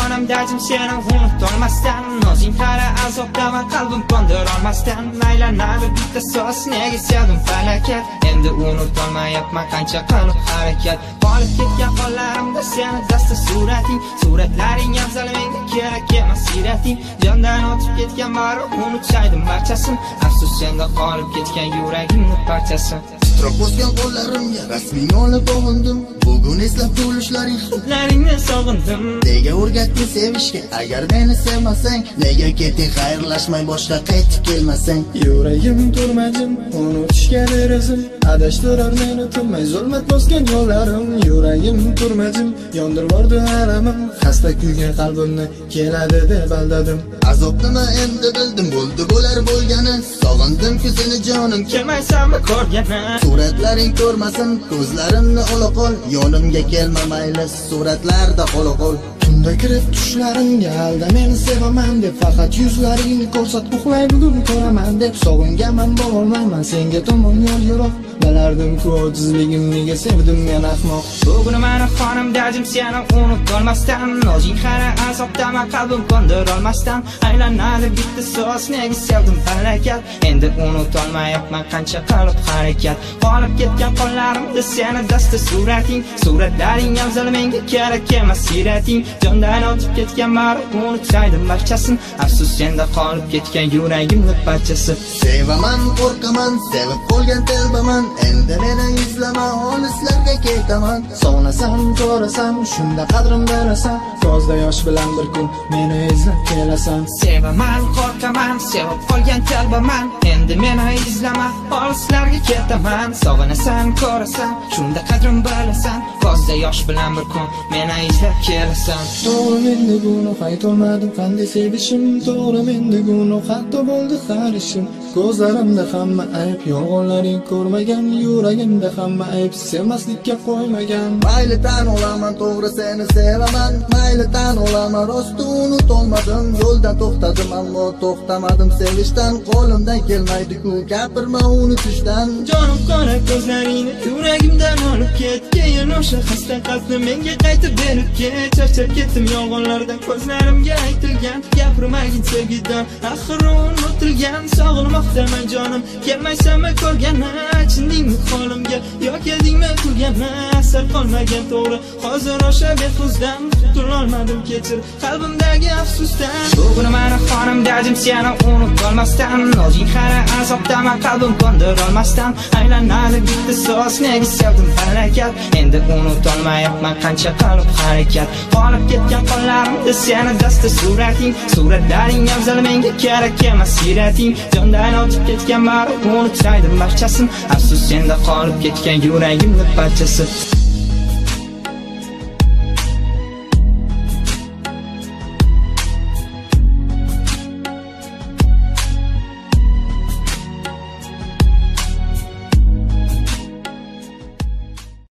qonimda jim seni unutolmasdan nozing qara azobdaman qalbim qondirolmasdan aylanadi bitta so'z nega sevdim falokat endi unutolmayapman qancha qilib harakat qolib ketgan qo'llarimda seni dasta surating suratlaring afzal menga kerak emas sirating jondan o'tib ketgan bari unutaydim barchasini afsus senda qolib ketgan yuragimni parchasi titroq bosgan qo'llarimga rasming olib bo'g'indim bugun eslab turishlaring hidlaringni sog'indim nega o'rgatding sevishga agar meni sevmasang nega ketding xayrlashmay boshqa qaytib kelmasang yuragim turmajim unutishga derazim adashtirar meni tinmay zulmat bosgan yo'llarim yuragim turmajim yondirvordi alamim xasta kuygan qalbimni keladi deb aldadim azob nima endi bildim bo'ldi bo'lar bo'lgani sog'indim seni jonim kelmaysanmi ko'rgani suratlaring ko'rmasin ko'zlarimni ola qol yonimga kelma mayli suratlarda qola qol tunda kirib tushlarimga alda meni sevaman deb faqat yuzlaringni ko'rsat uxlay bugun ko'raman deb sog'inganman borolmayman senga tomon yo'l yo'q bilardim-ku ojizligim nega sevdim men ahmoq bugun meni qonimda jim seni unutolmasdan nozing qara azobdaman qalbim qondirolmasdan aylanadi bitta so'z nega sevdim falokat endi unutolmayapman qancha qilib harakat qolib ketgan qo'llarimda seni dasta surating suratlaring afzal menga kerak emas sirating jondan o'tib ketgan bari unutaydim barchasini afsus senda qolib ketgan yuragimni parchasi sevaman qo'rqaman sevib qolgan telbaman endi meni izlama olislarga ketaman sog'nasam ko'rasan shunda qadrim berasan ko'zda yosh bilan bir kun meni izlab kelasan sevaman qo'rqaman sevib qolgan telbaman endi meni izlama olislarga ketaman sog'inasan ko'rasan shunda qadrim bilasan ko'zda yosh bilan bir kun meni izlab kelasan to'g'ri menda gunoh aytolmadim qanday sevishim to'g'ri menda gunoh hatto bo'ldi har ishim ko'zlarimda hamma ayb yolg'onlaring ko'rmagan yuragimda hamma ayb sevmaslikka qo'ymagan mayli tan olaman to'g'ri seni sevaman mayli tan olaman rosti unutolmadim yo'ldan to'xtadim ammo to'xtamadim sevishdan qo'limdan kelmaydi-ku gapirma unutishdan jonim qora ko'zlaringni yuragimdan olib ket keyin o'sha xasta qalbni menga qaytib berib ket charchab ketdim yolg'onlardan ko'zlarimga aytilgan gapirmagin sevgidan axir unutilgan sog'inmoqdaman jonim kelmaysanmi ko'rgani achindingmi holimga yo keldingmi kulgani asar qolmagan to'g'ri hozir o'sha behuzdan qutulolmadim kechir qalbimdagi afsusdan bugun meni qonimda jim seni unutolmasdan nozing qara azobdaman qalbim qondirolmasdan aylanadi bitta so'z nega sevdim falokat endi unutolmayapman qancha qilib harakat qolib ketgan qo'llarimda seni dasta surating suratlaring afzal menga kerak emas sirating jondan o'tib ketgan bari unutaydim barchasini afsus senda qolib ketgan yuragimni parchasi